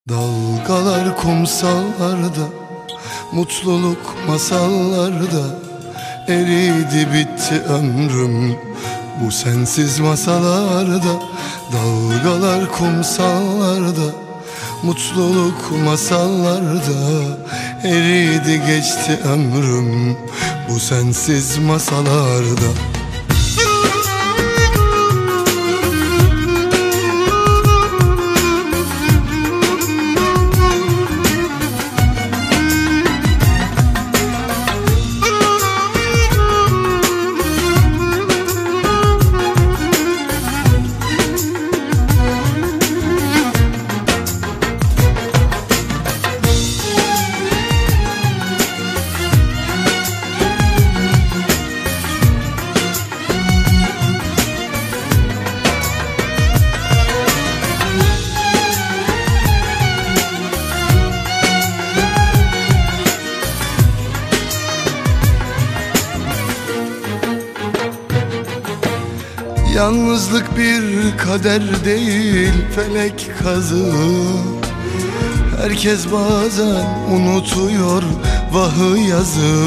Dalgalar kumsallarda, mutluluk masallarda. Eridi bitti ömrüm bu sensiz masalarda. Dalgalar kumsallarda, mutluluk masallarda. Eridi geçti ömrüm bu sensiz masalarda. Yalnızlık bir kader değil, felek kazığı. Herkes bazen unutuyor vahı yazı.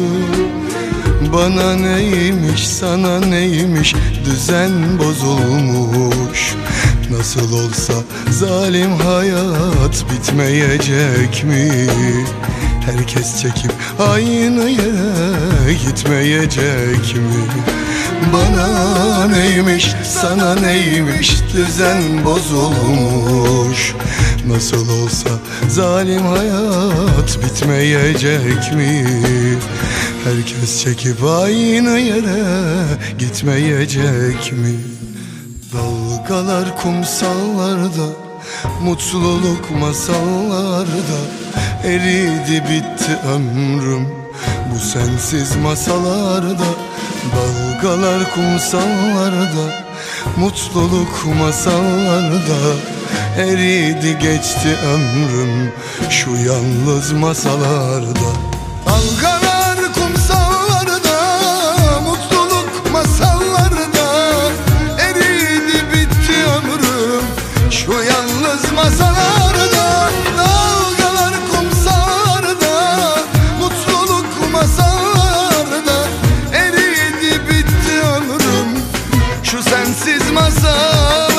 Bana neymiş, sana neymiş, düzen bozulmuş. Nasıl olsa zalim hayat bitmeyecek mi? Herkes çekip aynı yere gitmeyecek mi? Bana neymiş, sana neymiş, düzen bozulmuş. Nasıl olsa zalim hayat bitmeyecek mi? Herkes çekip aynı yere gitmeyecek mi? Dalgalar kumsallarda, mutluluk masallarda. Eridi bitti ömrüm bu sensiz masalarda. Dalgalar kumsallarda, mutluluk masallarda. Eridi geçti ömrüm şu yalnız masalarda. Dalgalar kumsallarda, mutluluk masallarda. Eridi bitti ömrüm şu yalnız masalarda. Dalgalar kumsallarda, mutluluk masallarda. Eridi bitti ömrüm şu sensiz masalarda.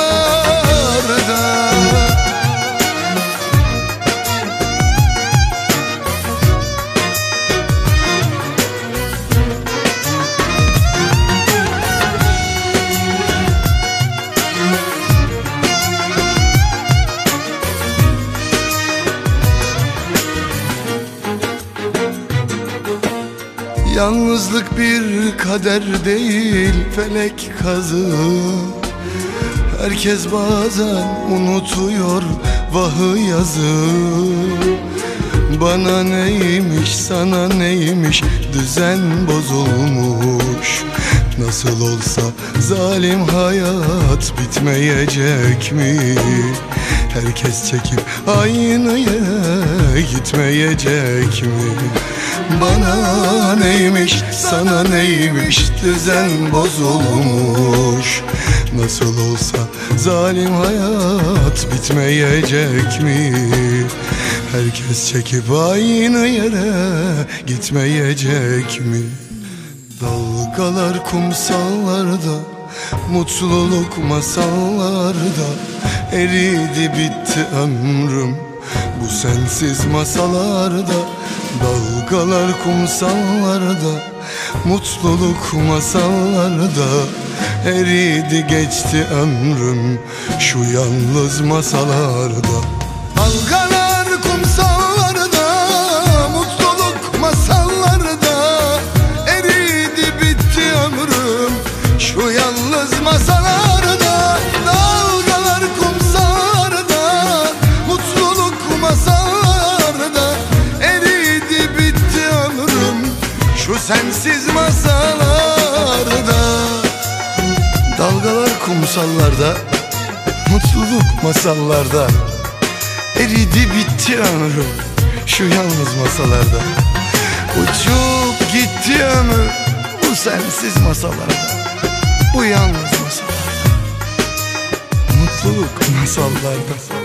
Yalnızlık bir kader değil, felek kazığı. Herkes bazen unutuyor vahı yazı. Bana neymiş, sana neymiş, düzen bozulmuş. Nasıl olsa zalim hayat bitmeyecek mi? Herkes çekip aynı yere gitmeyecek mi? Bana neymiş, sana neymiş, düzen bozulmuş. Nasıl olsa zalim hayat bitmeyecek mi? Herkes çekip aynı yere gitmeyecek mi? Dalgalar kumsallarda, mutluluk masallarda. Eridi bitti ömrüm bu sensiz masalarda. Dalgalar kumsallarda, mutluluk masallarda. Eridi geçti ömrüm şu yalnız masalarda. Dalgalar kumsallarda, mutluluk masallarda. Eridi bitti ömrüm şu yalnız masalarda. Dalgalar kumsallarda, mutluluk masalarda. Eridi bitti ömrüm şu sensiz masalarda. Dalgalar kumsallarda, mutluluk masallarda. Eridi bitti ömrüm şu yalnız masalarda. Uçup gitti ömür bu sensiz masalarda, bu yalnız masalarda, mutluluk masallarda.